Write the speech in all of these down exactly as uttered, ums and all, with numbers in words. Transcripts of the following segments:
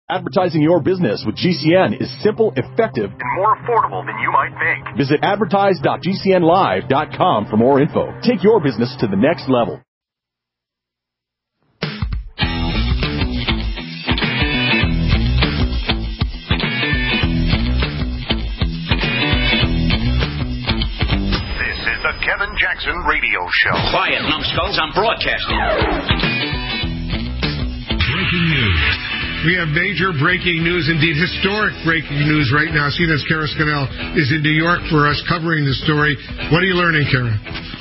Advertising your business with G C N is simple, effective, and more affordable than you might think. Visit advertise dot g c n live dot com for more info. Take your business to the next level. This is the Kevin Jackson Radio Show. Quiet, numbskulls, I'm broadcasting. Breaking news. We have major breaking news, indeed historic breaking news right now. C N N's Kara Scannell is in New York for us covering the story. What are you learning, Kara?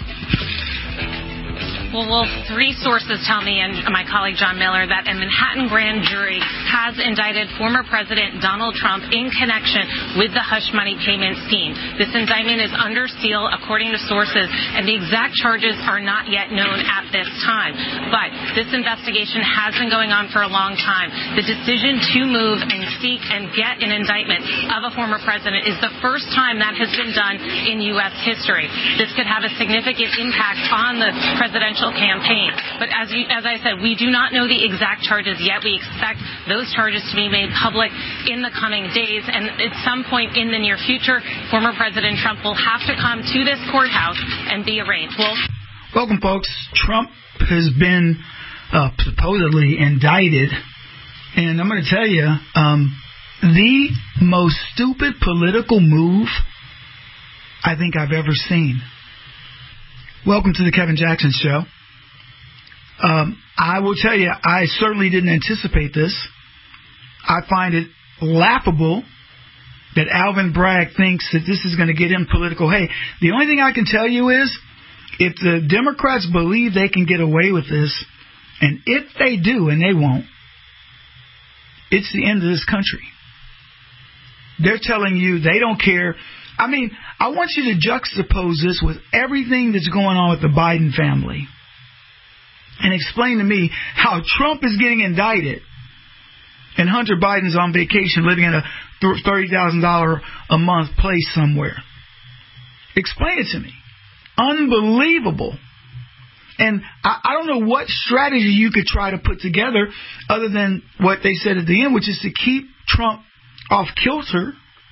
Well, well, three sources tell me, and my colleague John Miller, that a Manhattan grand jury has indicted former President Donald Trump in connection with the hush money payment scheme. This indictment is under seal, according to sources, and the exact charges are not yet known at this time. But this investigation has been going on for a long time. The decision to move and seek and get an indictment of a former president is the first time that has been done in U S history. This could have a significant impact on the presidential campaign. But as you, as I said, we do not know the exact charges yet. We expect those charges to be made public in the coming days, and at some point in the near future, former President Trump will have to come to this courthouse and be arraigned. Well, welcome, folks. Trump has been uh, supposedly indicted, and I'm going to tell you, um, the most stupid political move I think I've ever seen. Welcome to the Kevin Jackson Show. Um, I will tell you, I certainly didn't anticipate this. I find it laughable that Alvin Bragg thinks that this is going to get him political hay. The only thing I can tell you is, if the Democrats believe they can get away with this, and if they do, and they won't, it's the end of this country. They're telling you they don't care. I mean, I want you to juxtapose this with everything that's going on with the Biden family and explain to me how Trump is getting indicted and Hunter Biden's on vacation living in a thirty thousand dollars a month place somewhere. Explain it to me. Unbelievable. And I, I don't know what strategy you could try to put together other than what they said at the end, which is to keep Trump off kilter.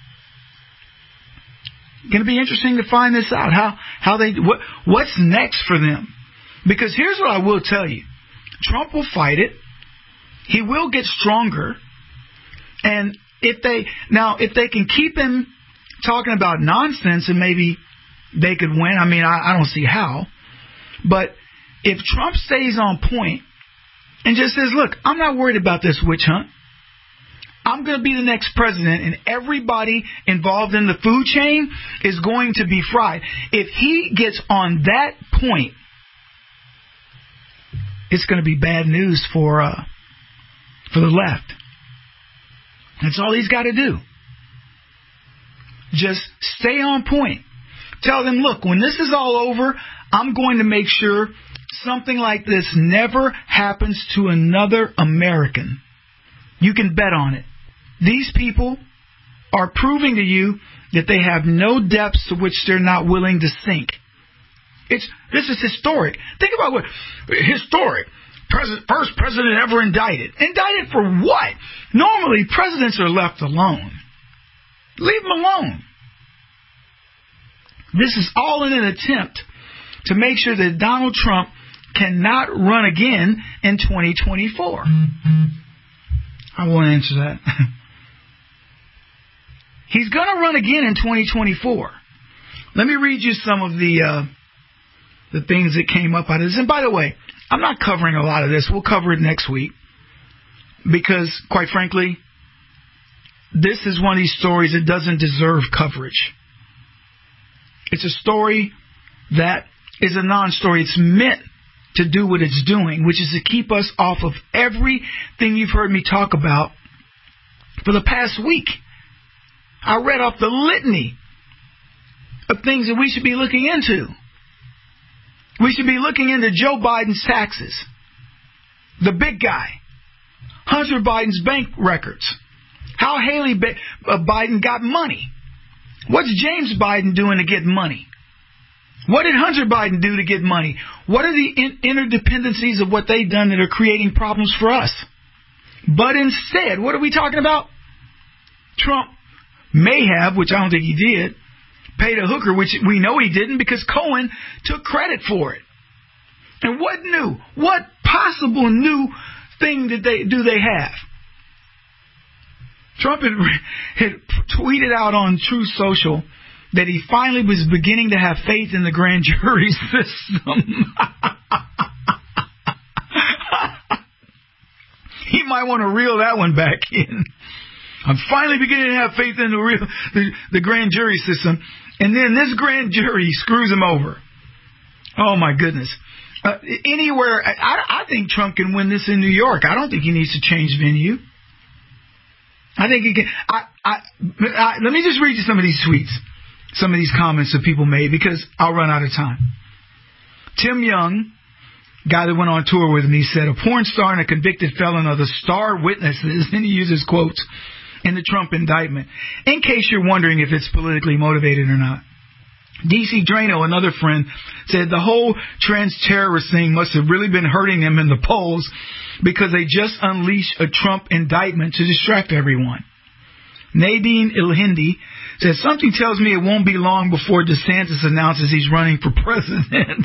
Going to be interesting to find this out. How how they what what's next for them? Because here's what I will tell you: Trump will fight it. He will get stronger. And if they now if they can keep him talking about nonsense, and maybe they could win. I mean, I, I don't see how. But if Trump stays on point and just says, "Look, I'm not worried about this witch hunt. I'm going to be the next president, and everybody involved in the food chain is going to be fried." If he gets on that point, it's going to be bad news for uh, for the left. That's all he's got to do. Just stay on point. Tell them, look, when this is all over, I'm going to make sure something like this never happens to another American. You can bet on it. These people are proving to you that they have no depths to which they're not willing to sink. It's this is historic. Think about what historic. President, first president ever indicted. Indicted for what? Normally, presidents are left alone. Leave them alone. This is all in an attempt to make sure that Donald Trump cannot run again in twenty twenty-four. Mm-hmm. I won't answer that. He's going to run again in twenty twenty-four. Let me read you some of the uh, the things that came up out of this. And by the way, I'm not covering a lot of this. We'll cover it next week because, quite frankly, this is one of these stories that doesn't deserve coverage. It's a story that is a non-story. It's meant to do what it's doing, which is to keep us off of everything you've heard me talk about for the past week. I read off the litany of things that we should be looking into. We should be looking into Joe Biden's taxes, the big guy, Hunter Biden's bank records, how Haley Biden got money. What's James Biden doing to get money? What did Hunter Biden do to get money? What are the in- interdependencies of what they've done that are creating problems for us? But instead, what are we talking about? Trump may have, which I don't think he did, paid a hooker, which we know he didn't because Cohen took credit for it. And what new? What possible new thing did they do they have? Trump had, had tweeted out on Truth Social that he finally was beginning to have faith in the grand jury system. He might want to reel that one back in. I'm finally beginning to have faith in the real the, the grand jury system. And then this grand jury screws him over. Oh, my goodness. Uh, anywhere, I, I think Trump can win this in New York. I don't think he needs to change venue. I think he can. I, I, I, let me just read you some of these tweets, some of these comments that people made, because I'll run out of time. Tim Young, guy that went on tour with me, said, a porn star and a convicted felon are the star witnesses, and he uses quotes, in the Trump indictment, in case you're wondering if it's politically motivated or not. D C Drano, another friend, said the whole trans-terrorist thing must have really been hurting them in the polls because they just unleashed a Trump indictment to distract everyone. Nadine Ilhindi said, something tells me it won't be long before DeSantis announces he's running for president.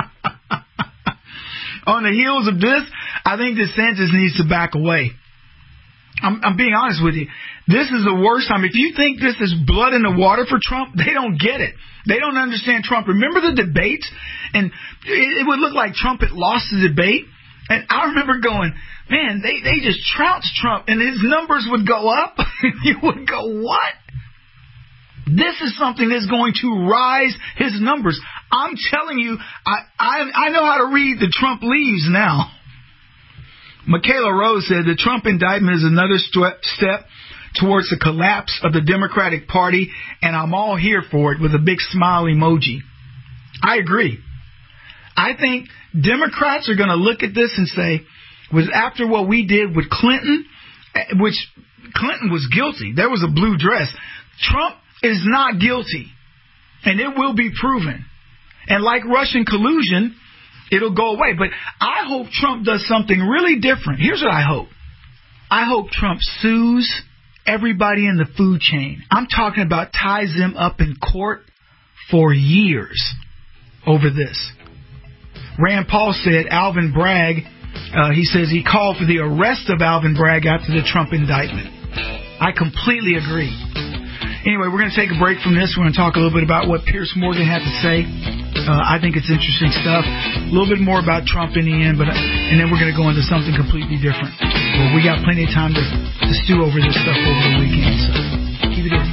On the heels of this, I think DeSantis needs to back away. I'm, I'm being honest with you. This is the worst time. If you think this is blood in the water for Trump, they don't get it. They don't understand Trump. Remember the debates? And it, it would look like Trump had lost the debate. And I remember going, man, they, they just trounced Trump. And his numbers would go up. You would go, what? This is something that's going to rise his numbers. I'm telling you, I, I, I know how to read the Trump leaves now. Michaela Rose said the Trump indictment is another st- step towards the collapse of the Democratic Party, and I'm all here for it with a big smile emoji. I agree. I think Democrats are going to look at this and say, was after what we did with Clinton, which Clinton was guilty. There was a blue dress. Trump is not guilty, and it will be proven. And like Russian collusion, it'll go away. But I hope Trump does something really different. Here's what I hope. I hope Trump sues everybody in the food chain. I'm talking about ties them up in court for years over this. Rand Paul said Alvin Bragg, uh, he says he called for the arrest of Alvin Bragg after the Trump indictment. I completely agree. Anyway, we're going to take a break from this. We're going to talk a little bit about what Piers Morgan had to say. Uh, I think it's interesting stuff. A little bit more about Trump in the end, but and then we're going to go into something completely different. Well, we got plenty of time to, to stew over this stuff over the weekend, so keep it in.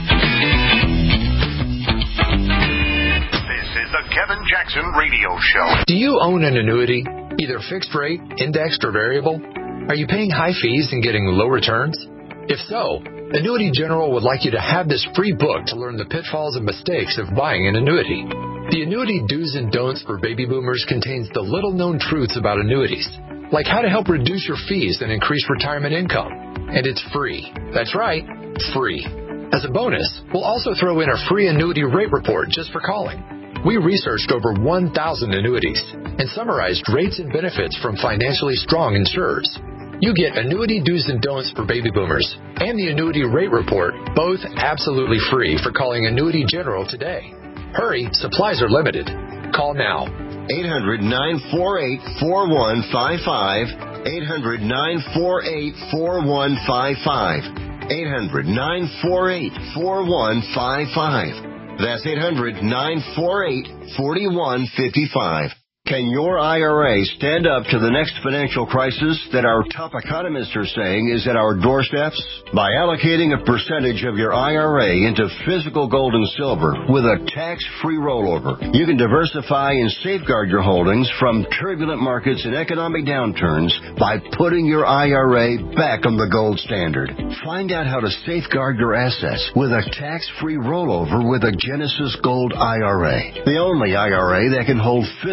This is the Kevin Jackson Radio Show. Do you own an annuity, either fixed rate, indexed, or variable? Are you paying high fees and getting low returns? If so, Annuity General would like you to have this free book to learn the pitfalls and mistakes of buying an annuity. The Annuity Do's and Don'ts for Baby Boomers contains the little-known truths about annuities, like how to help reduce your fees and increase retirement income. And it's free. That's right, free. As a bonus, we'll also throw in a free annuity rate report just for calling. We researched over one thousand annuities and summarized rates and benefits from financially strong insurers. You get Annuity Do's and Don'ts for Baby Boomers and the Annuity Rate Report, both absolutely free for calling Annuity General today. Hurry, supplies are limited. Call now. eight hundred, nine four eight, four one five five. eight hundred, nine four eight, four one five five. eight hundred, nine four eight, four one five five. That's eight hundred, nine four eight, four one five five. Can your I R A stand up to the next financial crisis that our top economists are saying is at our doorsteps? By allocating a percentage of your I R A into physical gold and silver with a tax-free rollover, you can diversify and safeguard your holdings from turbulent markets and economic downturns by putting your I R A back on the gold standard. Find out how to safeguard your assets with a tax-free rollover with a Genesis Gold I R A, the only I R A that can hold physical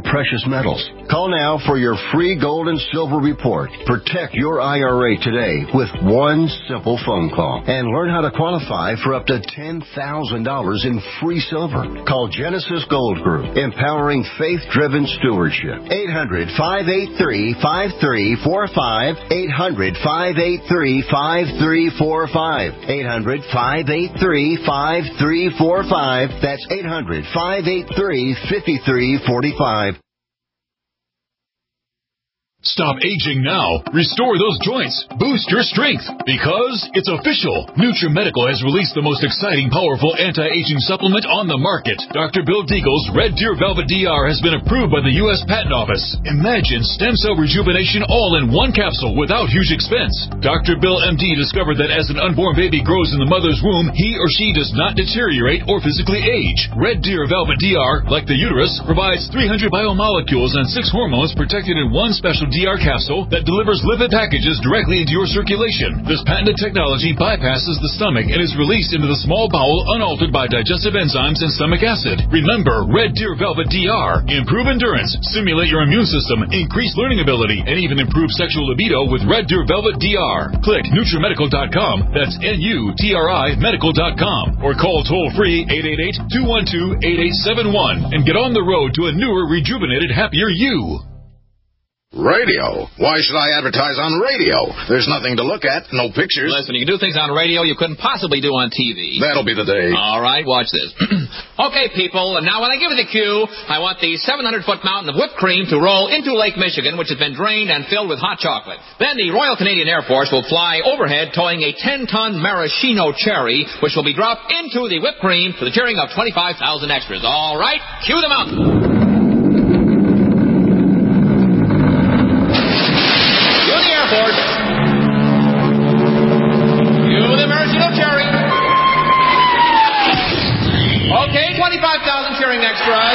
precious metals. Call now for your free gold and silver report. Protect your I R A today with one simple phone call and learn how to qualify for up to ten thousand dollars in free silver. Call Genesis Gold Group, empowering faith-driven stewardship. eight hundred, five eight three, five three four five. eight hundred, five eight three, five three four five. eight hundred, five eight three, five three four five. That's eight hundred, five eight three, five three four five. Stop aging now. Restore those joints. Boost your strength. Because it's official. NutriMedical has released the most exciting, powerful anti-aging supplement on the market. Doctor Bill Deagle's Red Deer Velvet D R has been approved by the U S Patent Office. Imagine stem cell rejuvenation all in one capsule without huge expense. Doctor Bill M D discovered that as an unborn baby grows in the mother's womb, he or she does not deteriorate or physically age. Red Deer Velvet D R, like the uterus, provides three hundred biomolecules and six hormones protected in one special D R capsule that delivers lipid packages directly into your circulation. This patented technology bypasses the stomach and is released into the small bowel unaltered by digestive enzymes and stomach acid. Remember, Red Deer Velvet D R. Improve endurance, stimulate your immune system, increase learning ability, and even improve sexual libido with Red Deer Velvet D R. Click NutriMedical dot com, that's N U T R I medical dot com, or call toll-free eight eight eight, two one two, eight eight seven one and get on the road to a newer, rejuvenated, happier you. Radio? Why should I advertise on radio? There's nothing to look at, no pictures. Listen, you can do things on radio you couldn't possibly do on T V. That'll be the day. All right, watch this. Okay, people, and now when I give you the cue, I want the seven hundred foot mountain of whipped cream to roll into Lake Michigan, which has been drained and filled with hot chocolate. Then the Royal Canadian Air Force will fly overhead towing a ten ton maraschino cherry, which will be dropped into the whipped cream to the cheering of twenty-five thousand extras. All right, cue the mountain. twenty-five thousand cheering extras.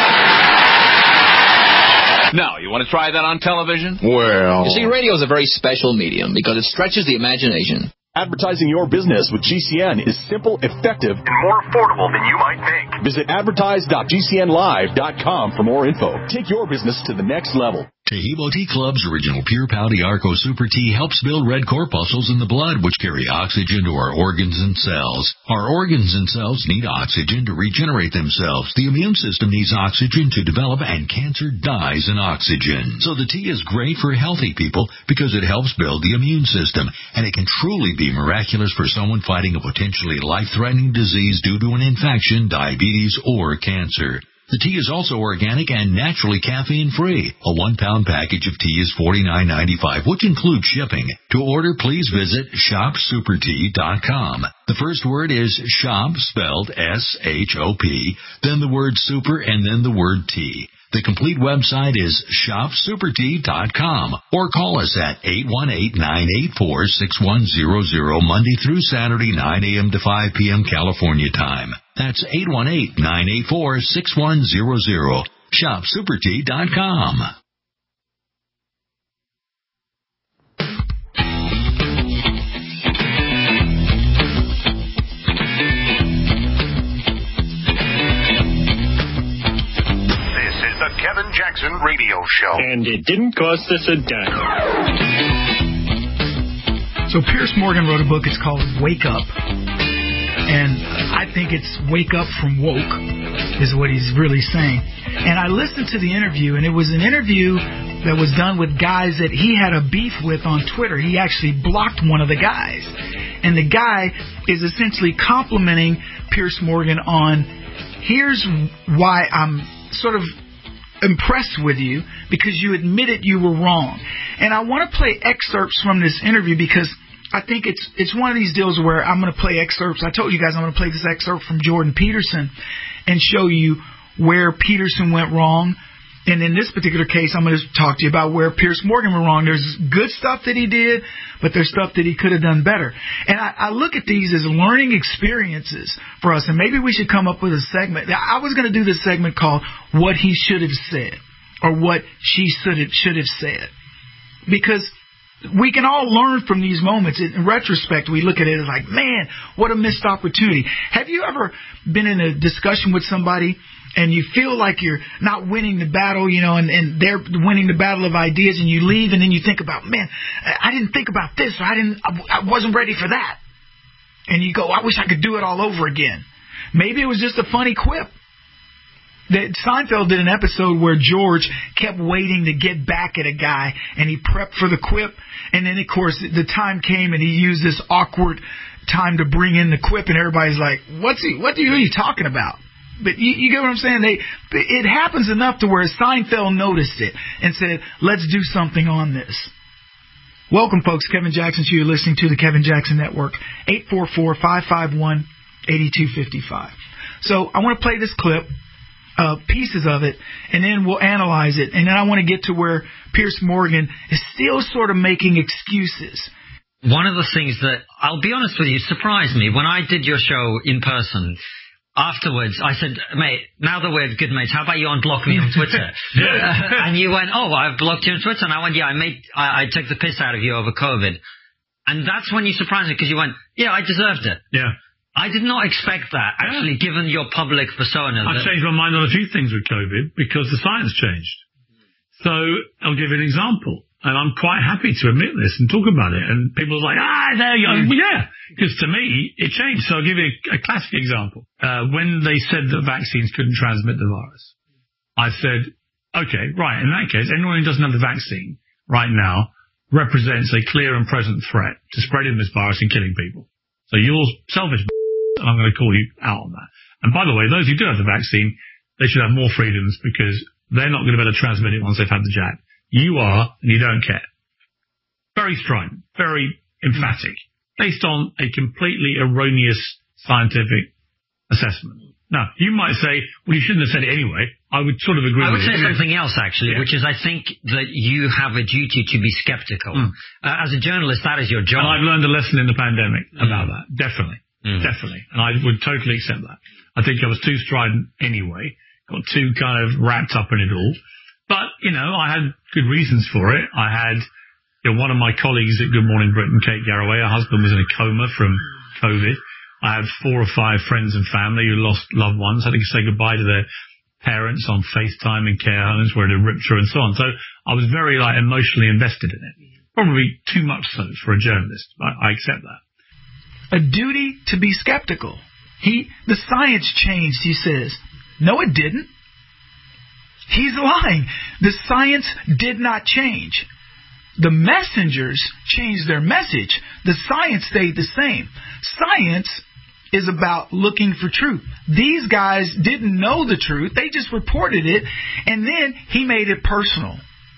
Now, you want to try that on television? Well... You see, radio is a very special medium because it stretches the imagination. Advertising your business with G C N is simple, effective, and more affordable than you might think. Visit advertise dot G C N live dot com for more info. Take your business to the next level. Taheebo Tea Club's original Pure Pouty Arco Super Tea helps build red corpuscles in the blood, which carry oxygen to our organs and cells. Our organs and cells need oxygen to regenerate themselves. The immune system needs oxygen to develop, and cancer dies in oxygen. So the tea is great for healthy people because it helps build the immune system, and it can truly be miraculous for someone fighting a potentially life-threatening disease due to an infection, diabetes, or cancer. The tea is also organic and naturally caffeine-free. A one-pound package of tea is forty-nine ninety-five, which includes shipping. To order, please visit shop super tea dot com. The first word is shop, spelled S H O P, then the word super, and then the word tea. The complete website is shop super tea dot com, or call us at eight one eight, nine eight four, six one zero zero Monday through Saturday, nine a.m. to five p.m. California time. That's eight one eight, nine eight four, six one zero zero. shop super tea dot com. The Kevin Jackson Radio Show. And it didn't cost us a dime. So Piers Morgan wrote a book. It's called Wake Up. And I think it's wake up from woke is what he's really saying. And I listened to the interview, and it was an interview that was done with guys that he had a beef with on Twitter. He actually blocked one of the guys. And the guy is essentially complimenting Piers Morgan on, here's why I'm sort of impressed with you, because you admitted you were wrong. And I want to play excerpts from this interview because I think it's it's one of these deals where I'm going to play excerpts. I told you guys I'm going to play this excerpt from Jordan Peterson and show you where Peterson went wrong. And in this particular case, I'm going to talk to you about where Piers Morgan went wrong. There's good stuff that he did, but there's stuff that he could have done better. And I, I look at these as learning experiences for us, and maybe we should come up with a segment. I was going to do this segment called What He Should Have Said, or What She Should Have, should have Said. Because we can all learn from these moments. In retrospect, we look at it as like, man, what a missed opportunity. Have you ever been in a discussion with somebody and you feel like you're not winning the battle, you know, and, and they're winning the battle of ideas, and you leave and then you think about, man, I didn't think about this, or I didn't, I wasn't ready for that. And you go, I wish I could do it all over again. Maybe it was just a funny quip. That Seinfeld did an episode where George kept waiting to get back at a guy, and he prepped for the quip, and then, of course, the time came, and he used this awkward time to bring in the quip, and everybody's like, what's he, what are you talking about? But you, you get what I'm saying? They, it happens enough to where Seinfeld noticed it and said, let's do something on this. Welcome, folks. Kevin Jackson Show. You're listening to the Kevin Jackson Network. eight four four, five five one, eight two five five. So I want to play this clip, uh, pieces of it, and then we'll analyze it. And then I want to get to where Piers Morgan is still sort of making excuses. One of the things that, I'll be honest with you, surprised me. When I did your show in person, afterwards, I said, mate, now that we're good mates, how about you unblock me on Twitter? uh, and you went, oh, I've blocked you on Twitter. And I went, yeah, I made, I, I took the piss out of you over COVID. And that's when you surprised me, because you went, yeah, I deserved it. Yeah. I did not expect that, actually, yeah. given your public persona. I've changed my mind on a few things with COVID because the science changed. So I'll give you an example. And I'm quite happy to admit this and talk about it. And people are like, ah, there you go. Mm. Well, yeah, because to me, it changed. So I'll give you a, a classic example. Uh, when they said that vaccines couldn't transmit the virus, I said, okay, right, in that case, anyone who doesn't have the vaccine right now represents a clear and present threat to spreading this virus and killing people. So you're selfish, and I'm going to call you out on that. And by the way, those who do have the vaccine, they should have more freedoms because they're not going to be able to transmit it once they've had the jab. You are, and you don't care. Very strident, very emphatic, based on a completely erroneous scientific assessment. Now, you might say, well, you shouldn't have said it anyway. I would sort of agree I with you. I would say something else, actually, yeah. which is I think that you have a duty to be skeptical. Mm. Uh, as a journalist, that is your job. And I've learned a lesson in the pandemic mm. about that. Definitely. Mm. Definitely. And I would totally accept that. I think I was too strident anyway. Got too kind of wrapped up in it all. But, you know, I had good reasons for it. I had, you know, one of my colleagues at Good Morning Britain, Kate Garraway, her husband was in a coma from COVID. I had four or five friends and family who lost loved ones, had to say goodbye to their parents on FaceTime in care homes where it had ripped through and so on. So I was very, like, emotionally invested in it. Probably too much so for a journalist. I, I accept that. A duty to be skeptical. He, the science changed, he says. No, it didn't. He's lying. The science did not change. The messengers changed their message. The science stayed the same. Science is about looking for truth. These guys didn't know the truth. They just reported it, and then he made it personal.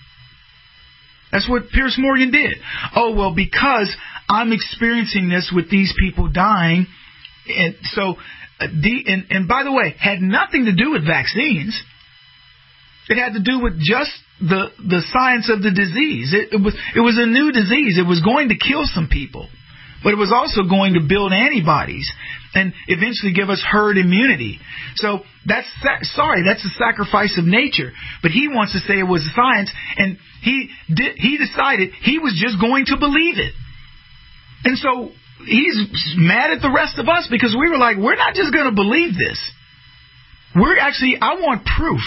That's what Piers Morgan did. Oh, well, because I'm experiencing this with these people dying, and so, uh, the, and, and by the way, had nothing to do with vaccines. It had to do with just the the science of the disease. It, it was it was a new disease. It was going to kill some people, but it was also going to build antibodies and eventually give us herd immunity. So that's sorry, that's a sacrifice of nature. But he wants to say it was science, and he did, he decided he was just going to believe it. And so he's mad at the rest of us because we were like, we're not just going to believe this. We're actually, I want proof.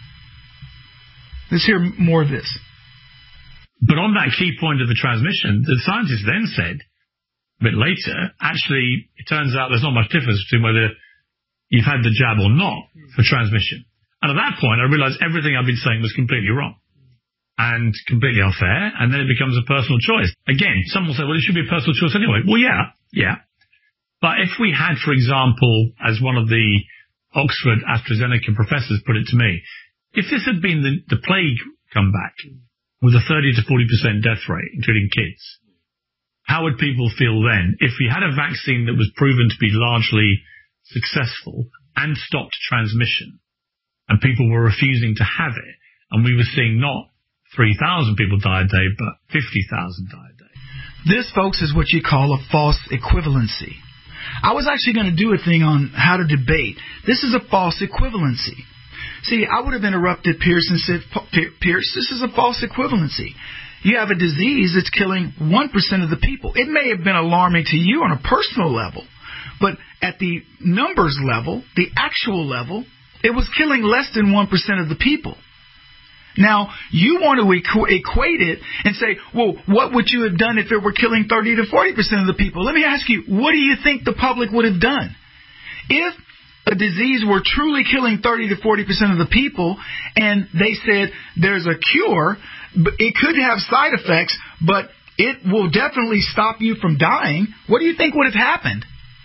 Let's hear more of this. But on that key point of the transmission, the scientists then said, a bit later, actually, it turns out there's not much difference between whether you've had the jab or not for transmission. And at that point, I realized everything I've been saying was completely wrong and completely unfair, and then it becomes a personal choice. Again, some will say, well, it should be a personal choice anyway. Well, yeah, yeah. But if we had, for example, as one of the Oxford AstraZeneca professors put it to me, if this had been the, the plague come back with a thirty to forty percent death rate, including kids, how would people feel then if we had a vaccine that was proven to be largely successful and stopped transmission and people were refusing to have it and we were seeing not three thousand people die a day but fifty thousand die a day? This, folks, is what you call a false equivalency. I was actually going to do a thing on how to debate. This is a false equivalency. See, I would have interrupted Pierce and said, Pierce, this is a false equivalency. you have a disease that's killing one percent of the people. It may have been alarming to you on a personal level, but at the numbers level, the actual level, it was killing less than one percent of the people. Now, you want to equ- equate it and say, well, what would you have done if it were killing thirty to forty percent of the people? Let me ask you, what do you think the public would have done? If a disease were truly killing thirty to forty percent of the people and they said there's a cure, it could have side effects, but it will definitely stop you from dying, what do you think would have happened?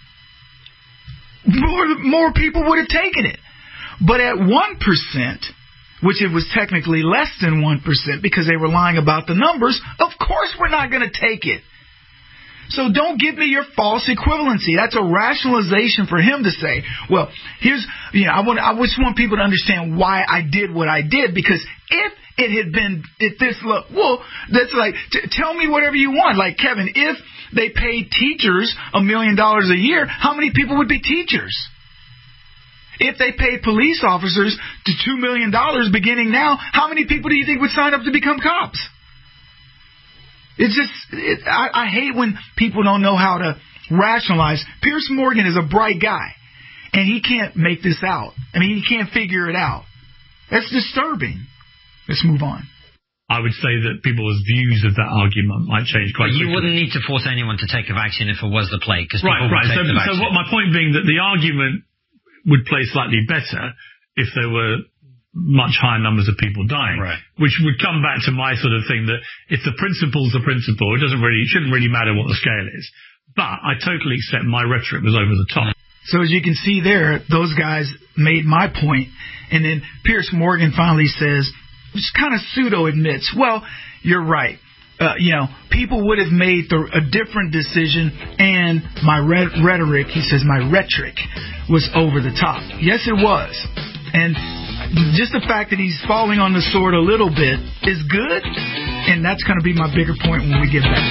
More, more people would have taken it. But at one percent, which it was technically less than one percent because they were lying about the numbers, of course we're not going to take it. So don't give me your false equivalency. That's a rationalization for him to say, well, here's, you know, I want, I just want people to understand why I did what I did, because if it had been at this low, well, that's like, t- tell me whatever you want. Like, Kevin, if they paid teachers a million dollars a year, how many people would be teachers? If they paid police officers to two million dollars beginning now, how many people do you think would sign up to become cops? It's just, it, I, I hate when people don't know how to rationalize. Piers Morgan is a bright guy, and he can't make this out. I mean, he can't figure it out. That's disturbing. Let's move on. I would say that people's views of that argument might change quite quickly. You quickly. wouldn't need to force anyone to take a vaccine if it was the plague, because right, people right. would take So, the vaccine. so what my point being that the argument would play slightly better if there were much higher numbers of people dying, right. Which would come back to my sort of thing that if the principle's the principle, it doesn't really, it shouldn't really matter what the scale is. But I totally accept my rhetoric was over the top. So as you can see there, those guys made my point, and then Piers Morgan finally says, just kind of pseudo admits, well, you're right. Uh, you know, people would have made the, a different decision, and my re- rhetoric, he says, my rhetoric was over the top. Yes, it was. And just the fact that he's falling on the sword a little bit is good, and that's going to be my bigger point when we get back.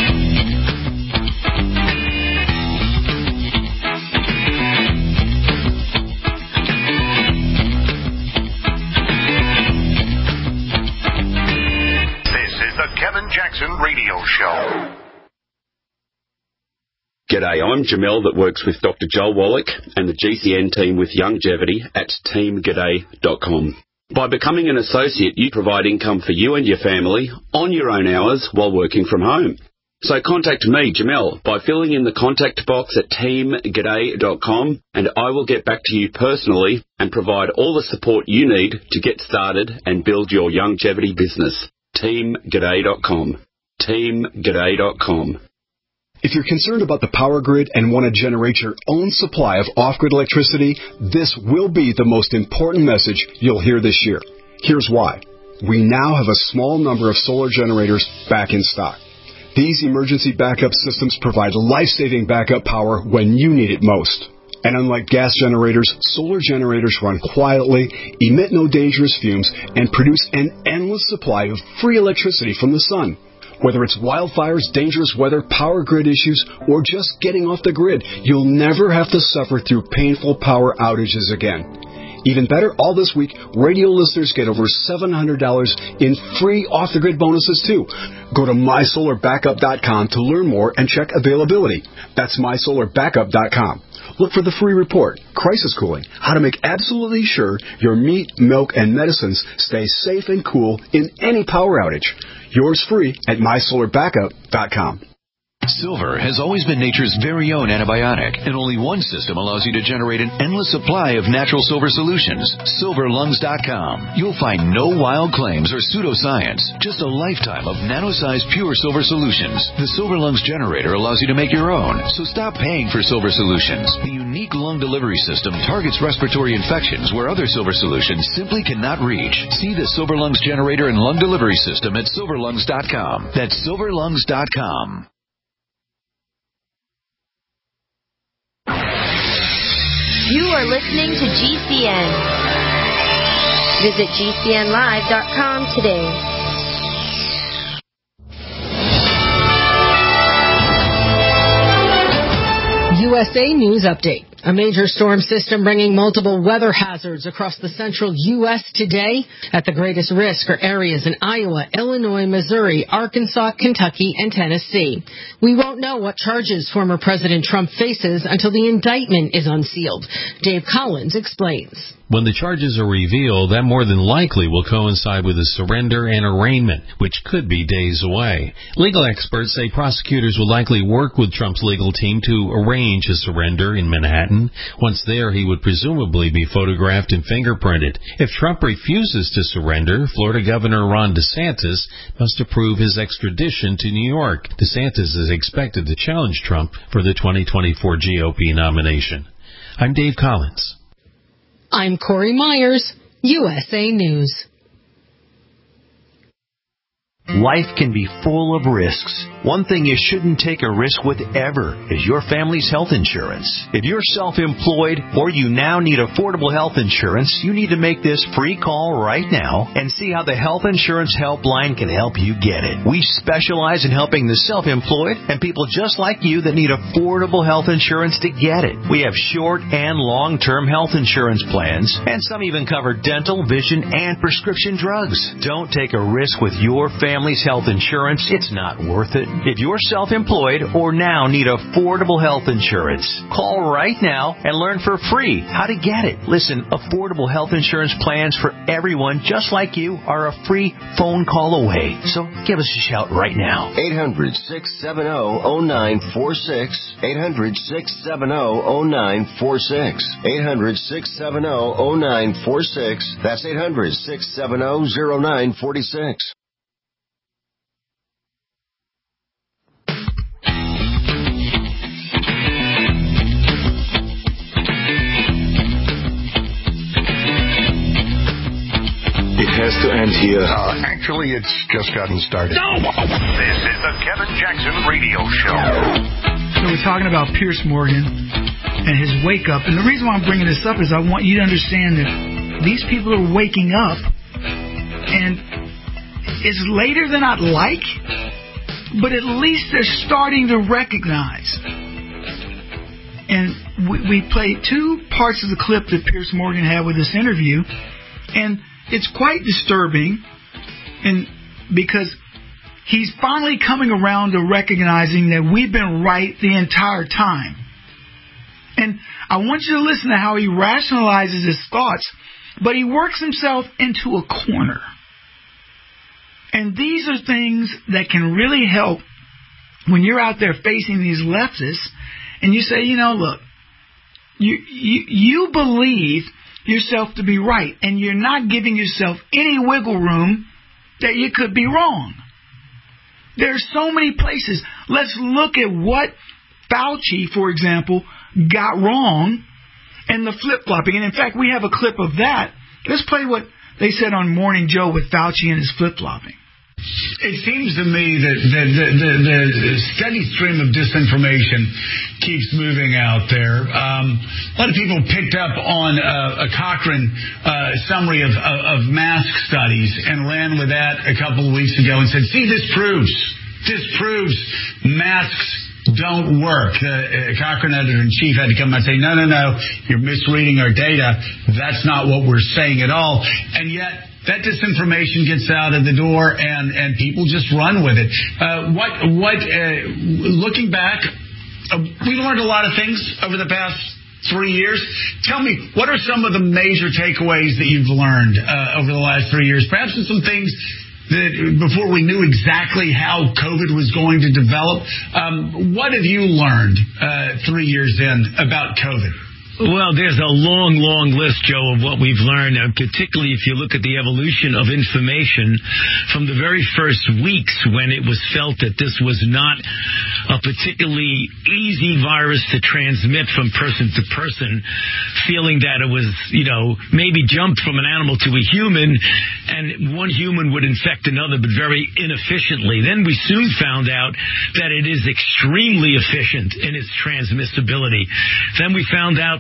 Kevin Jackson Radio Show. G'day, I'm Jamel that works with Doctor Joel Wallach and the G C N team with Longevity at team g'day dot com. By becoming an associate, you provide income for you and your family on your own hours while working from home. So contact me, Jamel, by filling in the contact box at team g'day dot com, and I will get back to you personally and provide all the support you need to get started and build your longevity business. team g'day dot com. team g'day dot com. If you're concerned about the power grid and want to generate your own supply of off-grid electricity, this will be the most important message you'll hear this year. Here's why. We now have a small number of solar generators back in stock. These emergency backup systems provide life-saving backup power when you need it most. And unlike gas generators, solar generators run quietly, emit no dangerous fumes, and produce an endless supply of free electricity from the sun. Whether it's wildfires, dangerous weather, power grid issues, or just getting off the grid, you'll never have to suffer through painful power outages again. Even better, all this week, radio listeners get over seven hundred dollars in free off-the-grid bonuses, too. Go to my solar backup dot com to learn more and check availability. That's my solar backup dot com. Look for the free report, Crisis Cooling, how to make absolutely sure your meat, milk, and medicines stay safe and cool in any power outage. Yours free at my solar backup dot com. Silver has always been nature's very own antibiotic, and only one system allows you to generate an endless supply of natural silver solutions. silver lungs dot com. You'll find no wild claims or pseudoscience, just a lifetime of nano-sized pure silver solutions. The Silver Lungs generator allows you to make your own, so stop paying for silver solutions. The unique lung delivery system targets respiratory infections where other silver solutions simply cannot reach. See the Silver Lungs generator and lung delivery system at silver lungs dot com. That's silver lungs dot com. You are listening to G C N. Visit G C N live dot com today. U S A News Update. A major storm system bringing multiple weather hazards across the central U S today. At the greatest risk are areas in Iowa, Illinois, Missouri, Arkansas, Kentucky, and Tennessee. We won't know what charges former President Trump faces until the indictment is unsealed. Dave Collins explains. When the charges are revealed, that more than likely will coincide with a surrender and arraignment, which could be days away. Legal experts say prosecutors will likely work with Trump's legal team to arrange a surrender in Manhattan. Once there, he would presumably be photographed and fingerprinted. If Trump refuses to surrender, Florida Governor Ron DeSantis must approve his extradition to New York. DeSantis is expected to challenge Trump for the twenty twenty-four G O P nomination. I'm Dave Collins. I'm Corey Myers, U S A News. Life can be full of risks. One thing you shouldn't take a risk with ever is your family's health insurance. If you're self-employed or you now need affordable health insurance, you need to make this free call right now and see how the Health Insurance Helpline can help you get it. We specialize in helping the self-employed and people just like you that need affordable health insurance to get it. We have short and long-term health insurance plans, and some even cover dental, vision, and prescription drugs. Don't take a risk with your family's health insurance. It's not worth it. If you're self-employed or now need affordable health insurance, call right now and learn for free how to get it. Listen, affordable health insurance plans for everyone just like you are a free phone call away. So give us a shout right now. eight hundred, six seven zero, zero nine four six. eight hundred, six seven zero, zero nine four six. eight hundred, six seven zero, zero nine four six. That's eight hundred, six seven zero, zero nine four six. It has to end here. Uh, actually, it's just gotten started. No! This is the Kevin Jackson Radio Show. So we're talking about Piers Morgan and his wake up. And the reason why I'm bringing this up is I want you to understand that these people are waking up, and it's later than I'd like, but at least they're starting to recognize. And we, we played two parts of the clip that Piers Morgan had with this interview, and it's quite disturbing, and because he's finally coming around to recognizing that we've been right the entire time. And I want you to listen to how he rationalizes his thoughts, but he works himself into a corner. And these are things that can really help when you're out there facing these leftists, and you say, you know, look, you you, you believe yourself to be right, and you're not giving yourself any wiggle room that you could be wrong. There's so many places. Let's look at what Fauci, for example, got wrong and the flip-flopping. And in fact, we have a clip of that. Let's play what they said on Morning Joe with Fauci and his flip-flopping. It seems to me that the, the, the, the steady stream of disinformation keeps moving out there. Um, a lot of people picked up on uh, a Cochrane uh, summary of, of, of mask studies and ran with that a couple of weeks ago and said, see, this proves, this proves masks don't work. The uh, Cochrane editor-in-chief had to come out and say, no, no, no, you're misreading our data. That's not what we're saying at all. And yet, that disinformation gets out of the door, and, and people just run with it. Uh, what, what? Uh, looking back, uh, we learned a lot of things over the past three years. Tell me, what are some of the major takeaways that you've learned uh, over the last three years? Perhaps some things that before we knew exactly how COVID was going to develop. Um, what have you learned uh, three years in about COVID? Well, there's a long, long list, Joe, of what we've learned, and particularly if you look at the evolution of information from the very first weeks when it was felt that this was not a particularly easy virus to transmit from person to person, feeling that it was, you know, maybe jumped from an animal to a human, and one human would infect another, but very inefficiently. Then we soon found out that it is extremely efficient in its transmissibility. Then we found out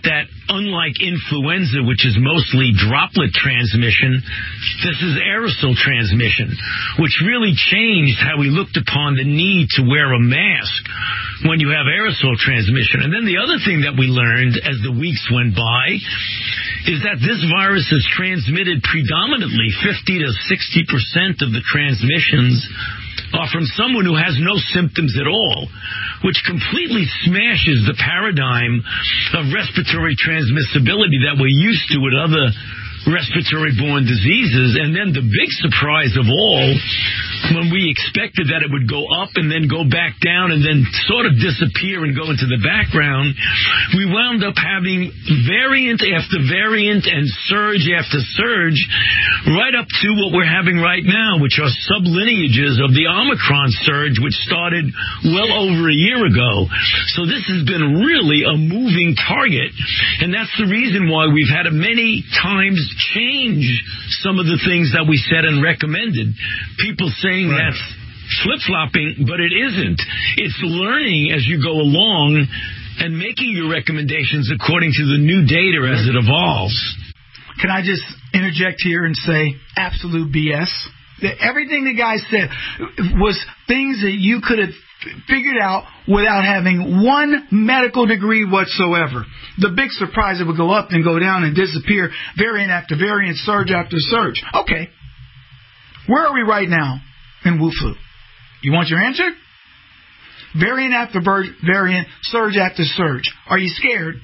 that unlike influenza, which is mostly droplet transmission, this is aerosol transmission, which really changed how we looked upon the need to wear a mask when you have aerosol transmission. And then the other thing that we learned as the weeks went by is that this virus is transmitted predominantly, fifty to sixty percent of the transmissions are from someone who has no symptoms at all, which completely smashes the paradigm of respiratory transmissibility that we're used to with other respiratory-borne diseases. And then the big surprise of all, when we expected that it would go up and then go back down and then sort of disappear and go into the background, we wound up having variant after variant and surge after surge right up to what we're having right now, which are sublineages of the Omicron surge, which started well over a year ago. So this has been really a moving target, and that's the reason why we've had to many times change some of the things that we said and recommended. People saying right. That's flip-flopping, but it isn't. It's learning as you go along and making your recommendations according to the new data as it evolves. Can I just interject here and say absolute B S? That everything the guy said was things that you could have figured out without having one medical degree whatsoever. The big surprise, it would go up and go down and disappear, variant after variant, surge after surge. Okay. Where are we right now in Wu Flu? You want your answer? Variant after variant, surge after surge. Are you scared?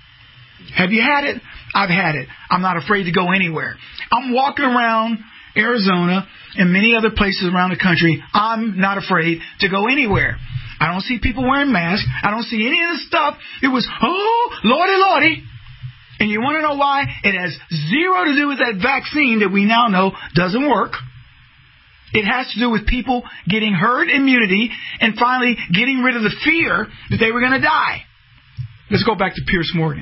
Have you had it? I've had it. I'm not afraid to go anywhere. I'm walking around Arizona and many other places around the country. I'm not afraid to go anywhere. I don't see people wearing masks. I don't see any of the stuff. It was, oh, lordy, lordy. And you want to know why? It has zero to do with that vaccine that we now know doesn't work. It has to do with people getting herd immunity and finally getting rid of the fear that they were going to die. Let's go back to Piers Morgan.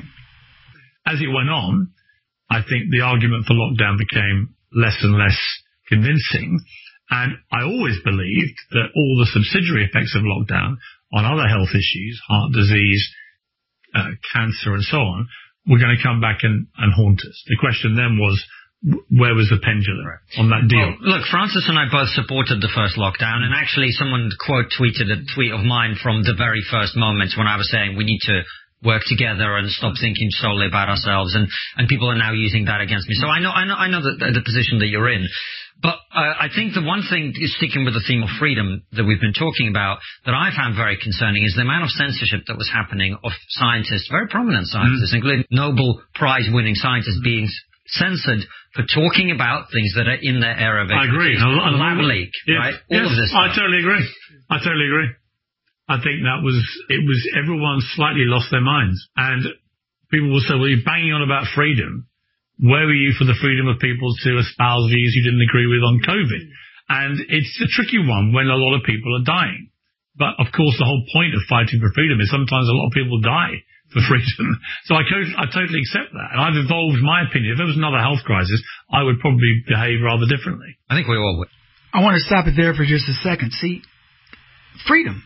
As it went on, I think the argument for lockdown became less and less convincing. And I always believed that all the subsidiary effects of lockdown on other health issues, heart disease, uh, cancer and so on, were going to come back and, and haunt us. The question then was, where was the pendulum on that deal? Well, look, Francis and I both supported the first lockdown, and actually someone quote tweeted a tweet of mine from the very first moments when I was saying we need to work together and stop thinking solely about ourselves, and, and people are now using that against me. So I know I know I know the, the position that you're in, but uh, I think the one thing is sticking with the theme of freedom that we've been talking about that I found very concerning is the amount of censorship that was happening of scientists, very prominent scientists, mm. including Nobel Prize-winning scientists, being censored for talking about things that are in their area of expertise. I agree. A lab leak, yes. right? All yes, of this I stuff. totally agree. I totally agree. I think that was, it was, everyone slightly lost their minds. And people will say, well, you're banging on about freedom. Where were you for the freedom of people to espouse views you didn't agree with on COVID? And it's a tricky one when a lot of people are dying. But of course, the whole point of fighting for freedom is sometimes a lot of people die for freedom. So I, co- I totally accept that. And I've evolved my opinion. If there was another health crisis, I would probably behave rather differently. I think we all would. I want to stop it there for just a second. See, freedom.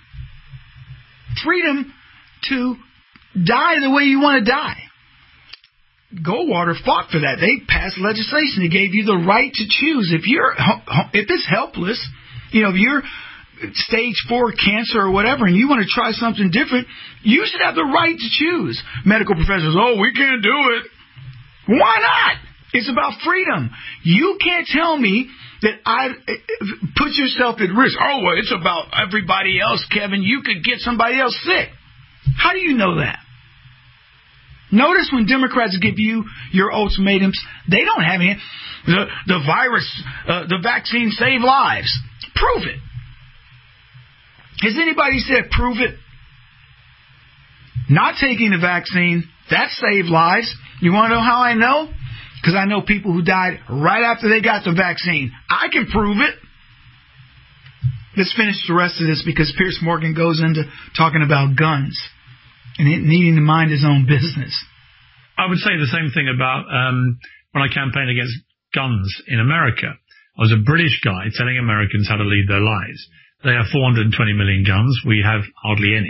Freedom to die the way you want to die. Goldwater fought for that. They passed legislation that gave you the right to choose. If you're, if it's helpless, you know, if you're stage four cancer or whatever, and you want to try something different, you should have the right to choose. Medical professors, oh, we can't do it. Why not? It's about freedom. You can't tell me that I put yourself at risk. Oh, well, it's about everybody else, Kevin. You could get somebody else sick. How do you know that? Notice when Democrats give you your ultimatums, they don't have any. The, the virus, uh, the vaccine save lives. Prove it. Has anybody said prove it? Not taking the vaccine, that saved lives. You want to know how I know? Because I know people who died right after they got the vaccine. I can prove it. Let's finish the rest of this because Piers Morgan goes into talking about guns and needing to mind his own business. I would say the same thing about um, when I campaigned against guns in America. I was a British guy telling Americans how to lead their lives. They have four hundred twenty million guns. We have hardly any.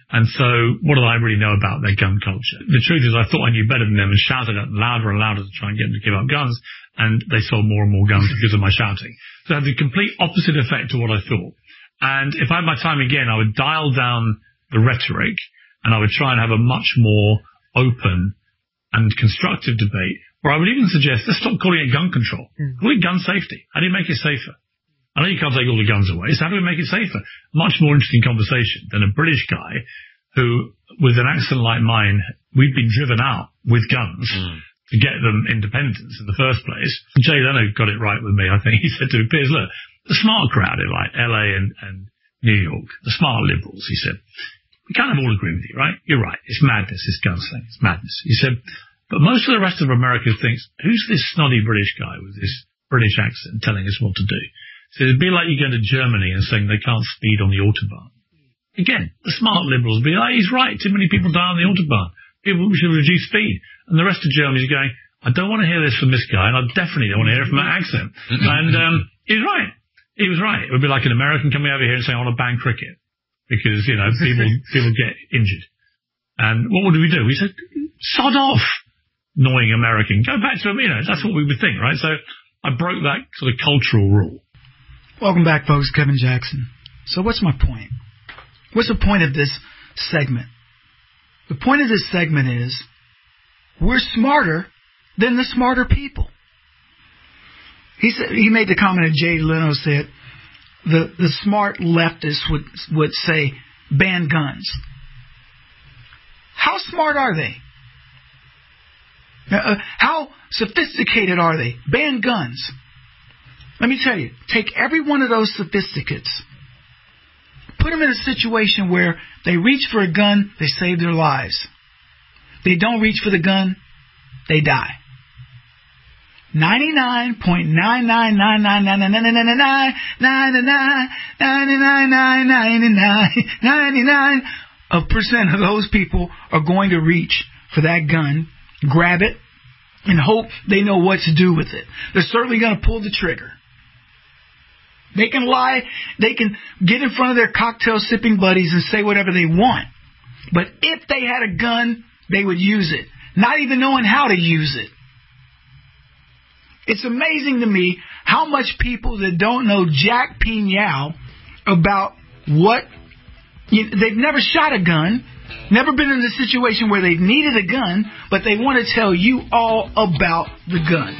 And so what did I really know about their gun culture? The truth is I thought I knew better than them and shouted it louder and louder to try and get them to give up guns, and they sold more and more guns because of my shouting. So it had the complete opposite effect to what I thought. And if I had my time again, I would dial down the rhetoric, and I would try and have a much more open and constructive debate, where I would even suggest, let's stop calling it gun control. Mm. Call it gun safety. How do you make it safer? I know you can't take all the guns away, so how do we make it safer? Much more interesting conversation than a British guy who, with an accent like mine, we'd been driven out with guns mm. to get them independence in the first place. Jay Leno got it right with me, I think. He said to me, Piers, look, the smart crowd in like L A and, and New York, the smart liberals, he said, we kind of all agree with you, right? You're right. It's madness, this gun thing. It's madness. He said, but most of the rest of America thinks, who's this snotty British guy with this British accent telling us what to do? So it'd be like you going to Germany and saying they can't speed on the Autobahn. Again, the smart liberals would be like, he's right. Too many people die on the Autobahn. People should reduce speed. And the rest of Germany is going, I don't want to hear this from this guy, and I definitely don't want to hear it from that accent. And um, he's right. He was right. It would be like an American coming over here and saying, I want to ban cricket. Because, you know, people people get injured. And what would we do? We said, sod off, annoying American. Go back to, you know, that's what we would think, right? So I broke that sort of cultural rule. Welcome back, folks. Kevin Jackson. So what's my point? What's the point of this segment? The point of this segment is we're smarter than the smarter people. He said, he made the comment that Jay Leno said, The, the smart leftists would would say, ban guns. How smart are they? Uh, how sophisticated are they? Ban guns. Let me tell you, take every one of those sophisticates, put them in a situation where they reach for a gun, they save their lives. They don't reach for the gun, they die. ninety-nine point nine nine nine nine nine nine nine nine nine nine nine nine of percent of those people are going to reach for that gun, grab it, and hope they know what to do with it. They're certainly going to pull the trigger. They can lie, they can get in front of their cocktail sipping buddies and say whatever they want. But if they had a gun, they would use it, not even knowing how to use it. It's amazing to me how much people that don't know jack piñao about what, you know, they've never shot a gun, never been in a situation where they've needed a gun, but they want to tell you all about the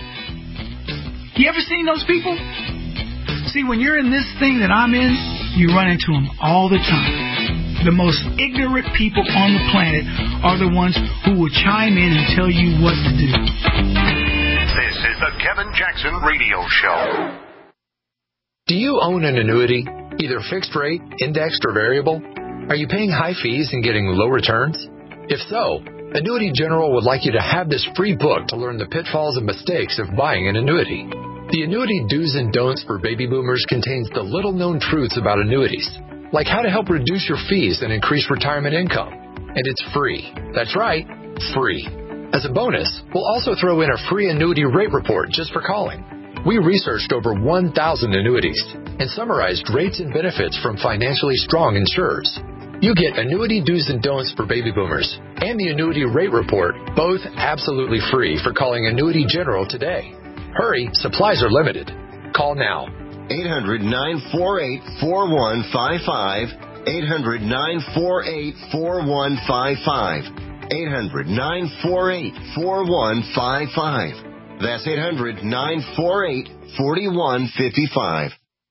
gun. You ever seen those people? See, when you're in this thing that I'm in, you run into them all the time. The most ignorant people on the planet are the ones who will chime in and tell you what to do. This is the Kevin Jackson Radio Show. Do you own an annuity, either fixed rate, indexed, or variable? Are you paying high fees and getting low returns? If so, Annuity General would like you to have this free book to learn the pitfalls and mistakes of buying an annuity. The Annuity Do's and Don'ts for Baby Boomers contains the little-known truths about annuities, like how to help reduce your fees and increase retirement income. And it's free. That's right, free. As a bonus, we'll also throw in a free annuity rate report just for calling. We researched over one thousand annuities and summarized rates and benefits from financially strong insurers. You get Annuity Do's and Don'ts for Baby Boomers and the Annuity Rate Report, both absolutely free for calling Annuity General today. Hurry, supplies are limited. Call now. eight hundred, nine four eight, four one five five. eight hundred, nine four eight, four one five five. eight hundred, nine four eight, four one five five. That's eight hundred, nine four eight, four one five five.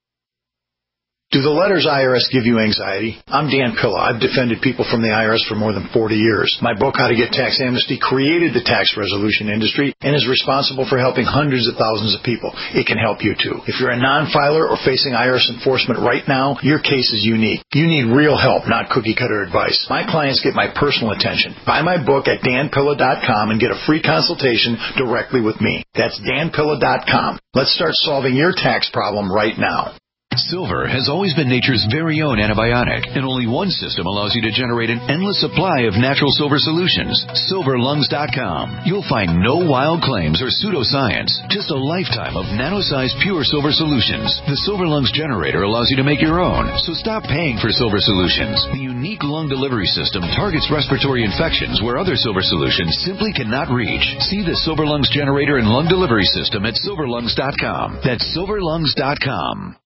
Do the letters I R S give you anxiety? I'm Dan Pilla. I've defended people from the I R S for more than forty years. My book, How to Get Tax Amnesty, created the tax resolution industry and is responsible for helping hundreds of thousands of people. It can help you too. If you're a non-filer or facing I R S enforcement right now, your case is unique. You need real help, not cookie-cutter advice. My clients get my personal attention. Buy my book at dan pilla dot com and get a free consultation directly with me. That's dan pilla dot com. Let's start solving your tax problem right now. Silver has always been nature's very own antibiotic, and only one system allows you to generate an endless supply of natural silver solutions. silver lungs dot com. You'll find no wild claims or pseudoscience, just a lifetime of nano-sized pure silver solutions. The Silver Lungs generator allows you to make your own, so stop paying for silver solutions. The unique lung delivery system targets respiratory infections where other silver solutions simply cannot reach. See the Silver Lungs generator and lung delivery system at silver lungs dot com. That's silver lungs dot com.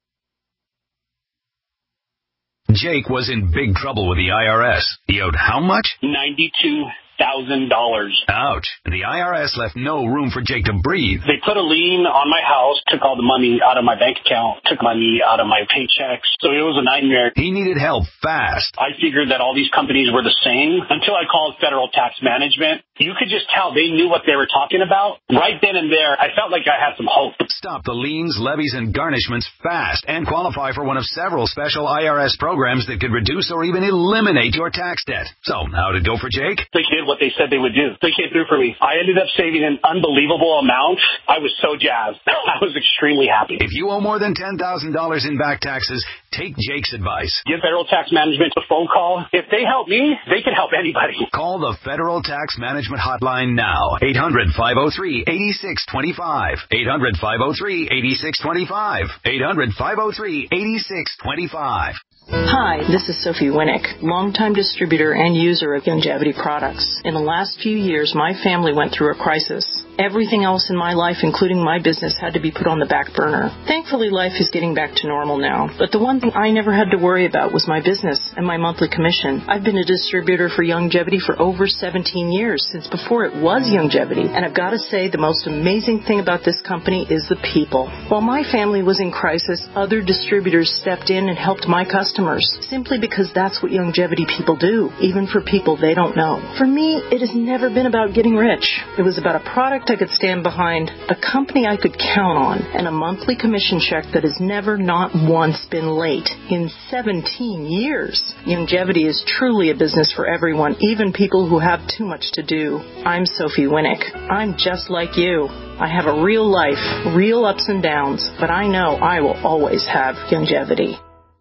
Jake was in big trouble with the I R S. He owed how much? ninety-two thousand dollars. Ouch. The I R S left no room for Jake to breathe. They put a lien on my house, took all the money out of my bank account, took money out of my paychecks. So it was a nightmare. He needed help fast. I figured that all these companies were the same until I called Federal Tax Management. You could just tell they knew what they were talking about. Right then and there, I felt like I had some hope. Stop the liens, levies, and garnishments fast and qualify for one of several special I R S programs that could reduce or even eliminate your tax debt. So, how'd it go for Jake? They did what they said they would do. They came through for me. I ended up saving an unbelievable amount. I was so jazzed. I was extremely happy. If you owe more than ten thousand dollars in back taxes, take Jake's advice. Give Federal Tax Management a phone call. If they help me, they can help anybody. Call the Federal Tax Management Hotline now. eight hundred, five oh three, eight six two five. eight hundred, five oh three, eight six two five. eight hundred, five oh three, eight six two five. Hi, this is Sophie Winnick, longtime distributor and user of Youngevity products. In the last few years, my family went through a crisis. Everything else in my life, including my business, had to be put on the back burner. Thankfully, life is getting back to normal now. But the one thing I never had to worry about was my business and my monthly commission. I've been a distributor for Youngevity for over seventeen years, since before it was Youngevity. And I've got to say, the most amazing thing about this company is the people. While my family was in crisis, other distributors stepped in and helped my customers, simply because that's what Youngevity people do, even for people they don't know. For me, it has never been about getting rich. It was about a product I could stand behind, a company I could count on, and a monthly commission check that has never, not once, been late in seventeen years. Youngevity is truly a business for everyone, even people who have too much to do. I'm Sophie Winnick. I'm just like you. I have a real life, real ups and downs, but I know I will always have Youngevity.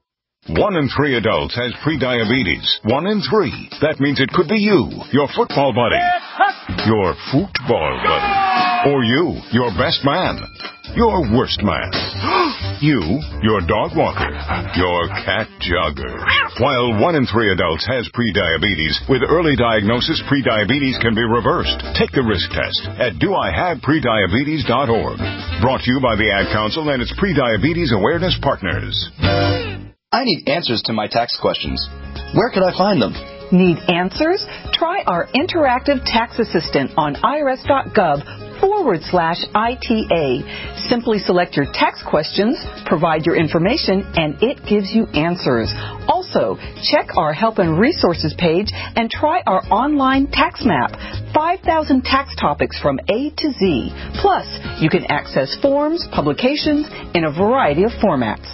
One in three adults has prediabetes. One in three. That means it could be you, your football buddy, your football buddy, or you, your best man, your worst man, you, your dog walker, your cat jogger. While one in three adults has prediabetes, with early diagnosis, prediabetes can be reversed. Take the risk test at do I have prediabetes dot org. Brought to you by the Ad Council and its Prediabetes Awareness Partners. I need answers to my tax questions. Where could I find them? Need answers? Try our interactive tax assistant on irs.gov forward slash ITA. Simply select your tax questions, provide your information, and it gives you answers. Also, check our help and resources page and try our online tax map. five thousand tax topics from A to Z. Plus, you can access forms, publications in a variety of formats.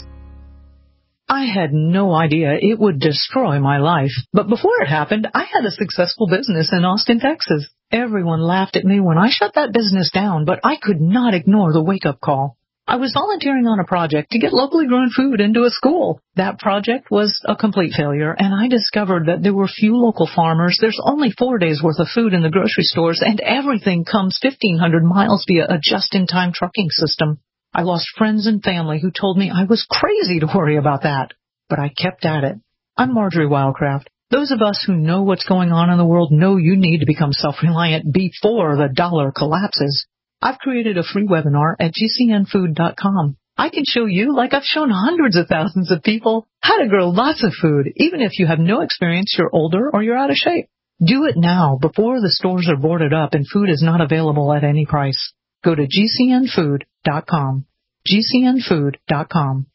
I had no idea it would destroy my life. But before it happened, I had a successful business in Austin, Texas. Everyone laughed at me when I shut that business down, but I could not ignore the wake-up call. I was volunteering on a project to get locally grown food into a school. That project was a complete failure, and I discovered that there were few local farmers. There's only four days' worth of food in the grocery stores, and everything comes fifteen hundred miles via a just-in-time trucking system. I lost friends and family who told me I was crazy to worry about that. But I kept at it. I'm Marjorie Wildcraft. Those of us who know what's going on in the world know you need to become self-reliant before the dollar collapses. I've created a free webinar at G C N food dot com. I can show you, like I've shown hundreds of thousands of people, how to grow lots of food, even if you have no experience, you're older, or you're out of shape. Do it now, before the stores are boarded up and food is not available at any price. Go to G C N food dot com. G C N food dot com.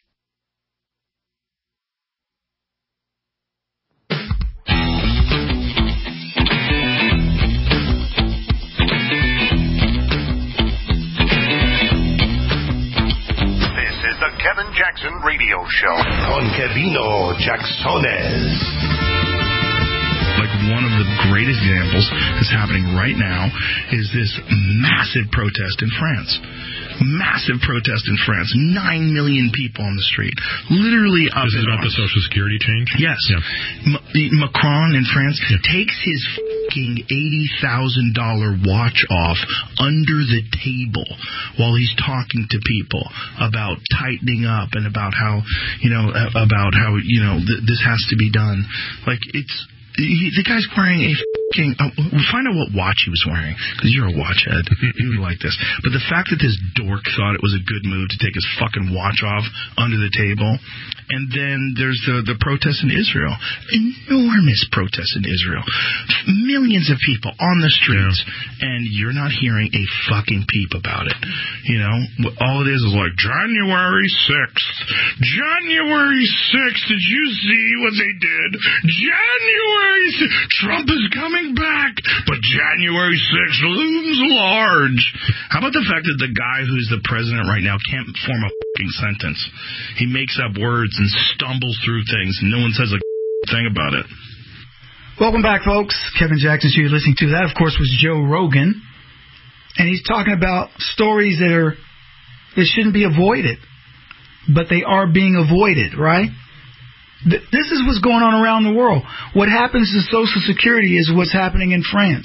This is the Kevin Jackson Radio Show. Con Kevino Jacksones. Like one of the great examples that's happening right now is this massive protest in France. Massive protest in France. Nine million people on the street. Literally up This is about the Social Security change? Yes. Yeah. M- Macron in France yeah. takes his fucking eighty thousand dollars watch off under the table while he's talking to people about tightening up and about how, you know, about how, you know, th- this has to be done. Like, it's, he, the guy's wearing a fucking, uh, we'll find out what watch he was wearing, because you're a watch head. You would like this. But the fact that this dork thought it was a good move to take his fucking watch off under the table. And then there's the, the protests in Israel. Enormous protests in Israel. Millions of people on the streets. Yeah. And you're not hearing a fucking peep about it. You know? All it is is like, January sixth. January sixth. Did you see what they did? January sixth. Trump is coming back. But January sixth looms large. How about the fact that the guy who's the president right now can't form a fucking sentence? He makes up words and stumbles through things, and no one says a thing about it. Welcome back, folks. Kevin Jackson, you're listening to. That, of course, was Joe Rogan, and he's talking about stories that are that shouldn't be avoided, but they are being avoided, right? Th- this is what's going on around the world. What happens to Social Security is what's happening in France.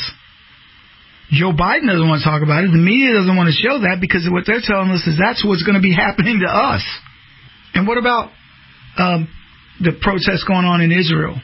Joe Biden doesn't want to talk about it. The media doesn't want to show that because what they're telling us is that's what's going to be happening to us. And what about um, the protests going on in Israel?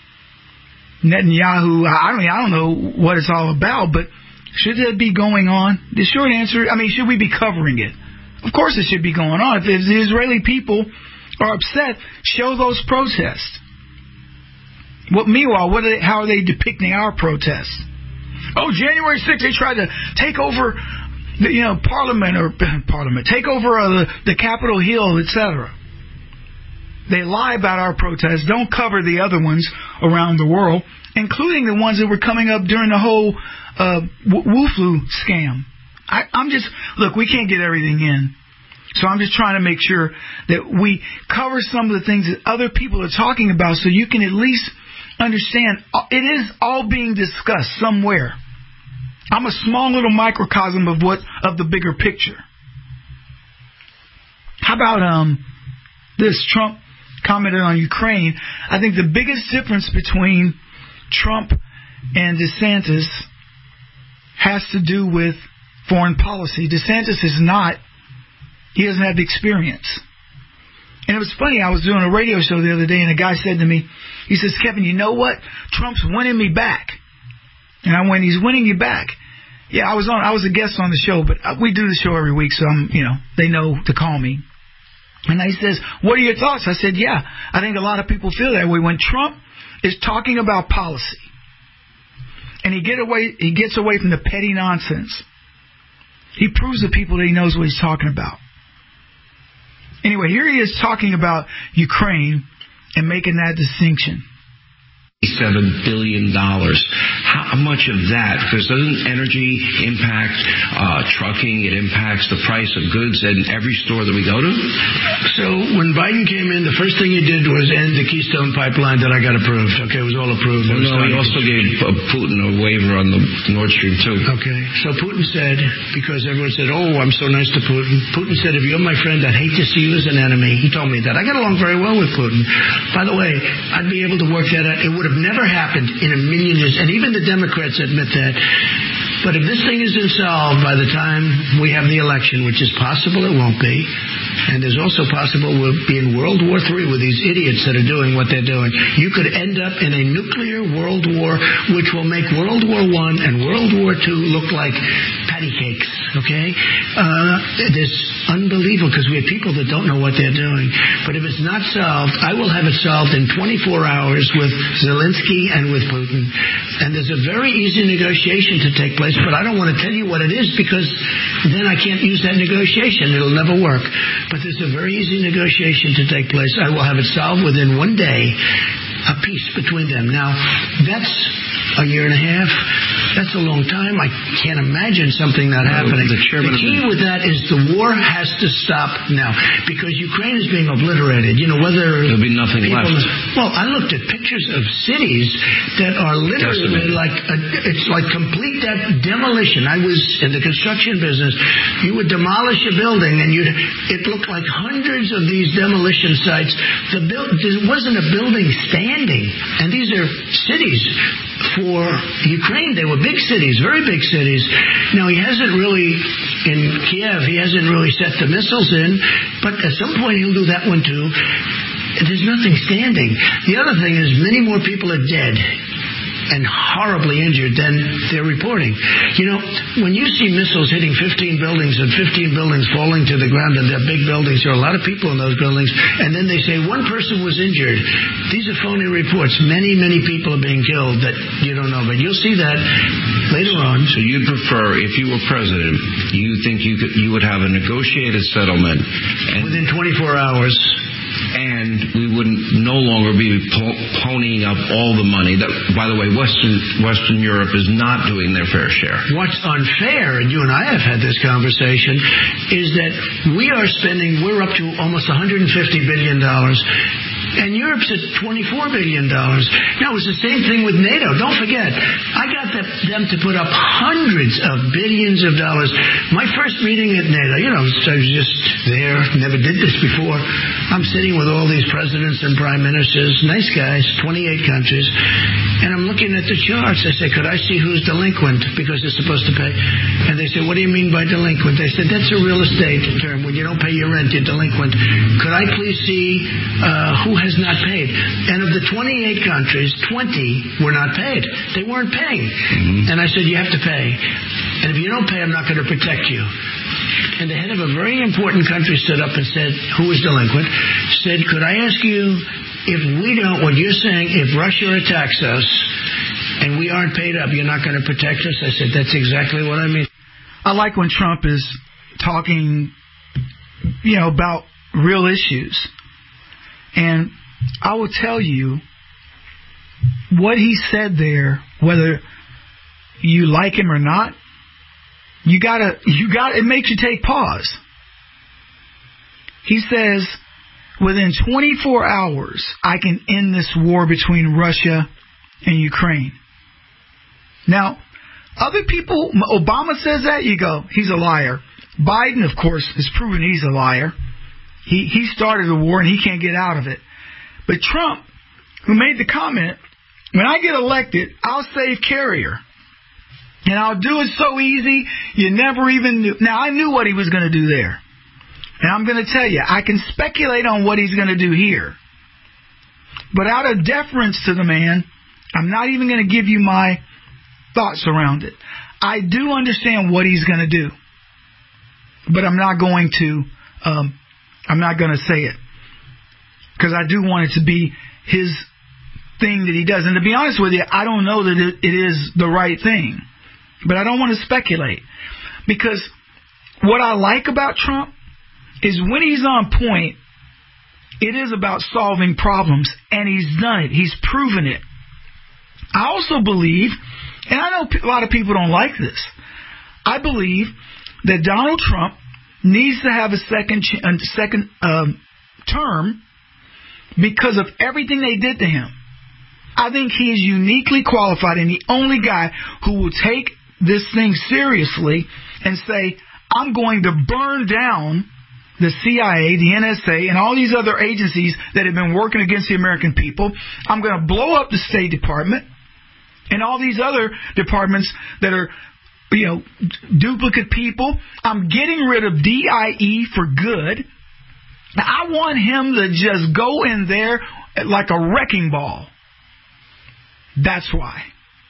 Netanyahu, I don't, I don't know what it's all about, but should that be going on? The short answer, I mean, should we be covering it? Of course it should be going on. If, if the Israeli people are upset, show those protests. What, meanwhile, what are they, how are they depicting our protests? Oh, January sixth, they tried to take over, the, you know, Parliament or Parliament, take over uh, the, the Capitol Hill, et cetera. They lie about our protests, don't cover the other ones around the world, including the ones that were coming up during the whole uh, Wu-Flu scam. I, I'm just, look, we can't get everything in. So I'm just trying to make sure that we cover some of the things that other people are talking about so you can at least understand it is all being discussed somewhere. I'm a small little microcosm of what of the bigger picture. How about um this? Trump commented on Ukraine. I think the biggest difference between Trump and DeSantis has to do with foreign policy. DeSantis is not, he doesn't have the experience. And it was funny, I was doing a radio show the other day and a guy said to me, he says, Kevin, you know what? Trump's winning me back. And I went, he's winning you back. Yeah, I was on, I was a guest on the show, but we do the show every week, so I'm, you know, they know to call me. And he says, what are your thoughts? I said, yeah, I think a lot of people feel that way. When Trump is talking about policy and he get away, he gets away from the petty nonsense, he proves to people that he knows what he's talking about. Anyway, here he is talking about Ukraine and making that distinction. Seven billion dollars. How much of that? Because doesn't energy impact uh, trucking? It impacts the price of goods in every store that we go to. So when Biden came in, the first thing he did was end the Keystone Pipeline that I got approved. Okay, it was all approved. Well, no, he also gave uh, Putin a waiver on the Nord Stream too. Okay, so Putin said, because everyone said, "Oh, I'm so nice to Putin." Putin said, "If you're my friend, I'd hate to see you as an enemy." He told me that. I got along very well with Putin. By the way, I'd be able to work that out. It would have never happened in a million years, and even the Democrats admit that. But if this thing isn't solved by the time we have the election, which is possible, it won't be, and there's also possible we'll be in World War Three with these idiots that are doing what they're doing. You could end up in a nuclear world war, which will make World War One and World War Two look like patty cakes, okay? Uh, this unbelievable, because we have people that don't know what they're doing. But if it's not solved, I will have it solved in twenty-four hours with Zelensky and with Putin. And there's a very easy negotiation to take place, but I don't want to tell you what it is because then I can't use that negotiation. It'll never work. But there's a very easy negotiation to take place. I will have it solved within one day, a peace between them. Now, that's a year and a half. That's a long time. I can't imagine something not happening. The, the key with that is the war has to stop now because Ukraine is being obliterated. You know, whether there'll be nothing people, left. Well, I looked at pictures of cities that are literally Decimated. like a, it's like complete de- demolition. I was in the construction business. You would demolish a building, and you'd it looked like hundreds of these demolition sites. The build, there wasn't a building standing, and these are cities. For Ukraine, they were big cities, very big cities. Now, he hasn't really, in Kiev, he hasn't really set the missiles in, but at some point he'll do that one too. There's nothing standing. The other thing is many more people are dead and horribly injured than they're reporting. You know, when you see missiles hitting fifteen buildings and fifteen buildings falling to the ground, and they're big buildings, there are a lot of people in those buildings, and then they say one person was injured. These are phony reports. Many, many people are being killed that you don't know, but you'll see that later on. So you'd prefer, if you were president, you think you could, you would have a negotiated settlement and within twenty-four hours. And we wouldn't no longer be po- ponying up all the money. That, by the way, Western Western Europe is not doing their fair share. What's unfair, and you and I have had this conversation, is that we are spending, we're up to almost one hundred fifty billion dollars. And Europe's at twenty-four billion dollars. Now, it's the same thing with NATO. Don't forget, I got the, them to put up hundreds of billions of dollars. My first meeting at NATO, you know, I was just there, never did this before. I'm sitting with all these presidents and prime ministers, nice guys, twenty-eight countries, and I'm looking at the charts. I say, could I see who's delinquent because they're supposed to pay? And they say, what do you mean by delinquent? They said, that's a real estate term. When you don't pay your rent, you're delinquent. Could I please see uh, who has not paid? And of the twenty-eight countries, twenty were not paid. They weren't paying. Mm-hmm. And I said, you have to pay. And if you don't pay, I'm not going to protect you. And the head of a very important country stood up and said, who was delinquent, said, could I ask you, if we don't, what you're saying, if Russia attacks us and we aren't paid up, you're not going to protect us? I said, that's exactly what I mean. I like when Trump is talking, you know, about real issues. And I will tell you what he said there, whether you like him or not, you gotta, you got, it makes you take pause. He says, within twenty-four hours, I can end this war between Russia and Ukraine. Now, other people, Obama says that, you go, he's a liar. Biden, of course, has proven he's a liar. He he started the war and he can't get out of it. But Trump, who made the comment, when I get elected, I'll save Carrier. And I'll do it so easy, you never even knew. Now, I knew what he was going to do there. And I'm going to tell you, I can speculate on what he's going to do here. But out of deference to the man, I'm not even going to give you my thoughts around it. I do understand what he's going to do. But I'm not going to, um, I'm not going to say it. Because I do want it to be his thing that he does. And to be honest with you, I don't know that it, it is the right thing. But I don't want to speculate. Because what I like about Trump is when he's on point, it is about solving problems. And he's done it. He's proven it. I also believe, and I know a lot of people don't like this, I believe that Donald Trump needs to have a second a second um, term because of everything they did to him. I think he is uniquely qualified and the only guy who will take this thing seriously and say, I'm going to burn down the C I A, the N S A, and all these other agencies that have been working against the American people. I'm going to blow up the State Department and all these other departments that are, you know, duplicate people. I'm getting rid of D I E for good. I want him to just go in there like a wrecking ball. That's why.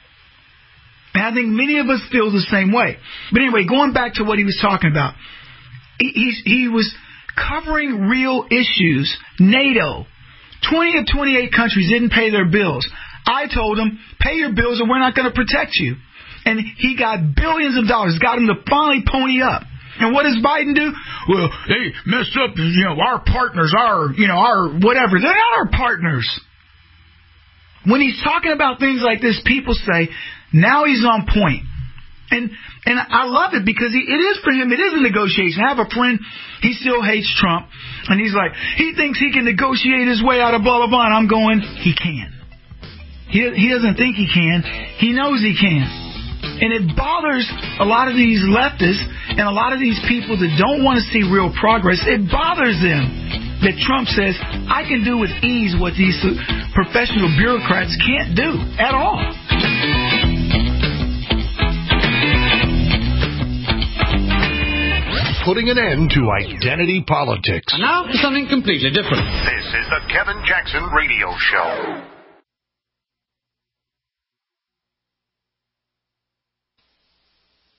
And I think many of us feel the same way. But anyway, going back to what he was talking about, he, he, he was covering real issues. NATO, twenty of twenty-eight countries didn't pay their bills. I told him, pay your bills or we're not going to protect you. And he got billions of dollars, got him to finally pony up. And what does Biden do? Well, they messed up, you know, our partners, our, you know, our whatever. They're not our partners. When he's talking about things like this, people say, Now he's on point. And and I love it because he, it is for him, it is a negotiation. I have a friend, he still hates Trump, and he's like, he thinks he can negotiate his way out of blah, blah, blah, and I'm going, he can. He, he doesn't think he can. He knows he can. And it bothers a lot of these leftists and a lot of these people that don't want to see real progress. It bothers them that Trump says, I can do with ease what these professional bureaucrats can't do at all. Putting an end to identity politics. And now for something completely different. This is the Kevin Jackson Radio Show.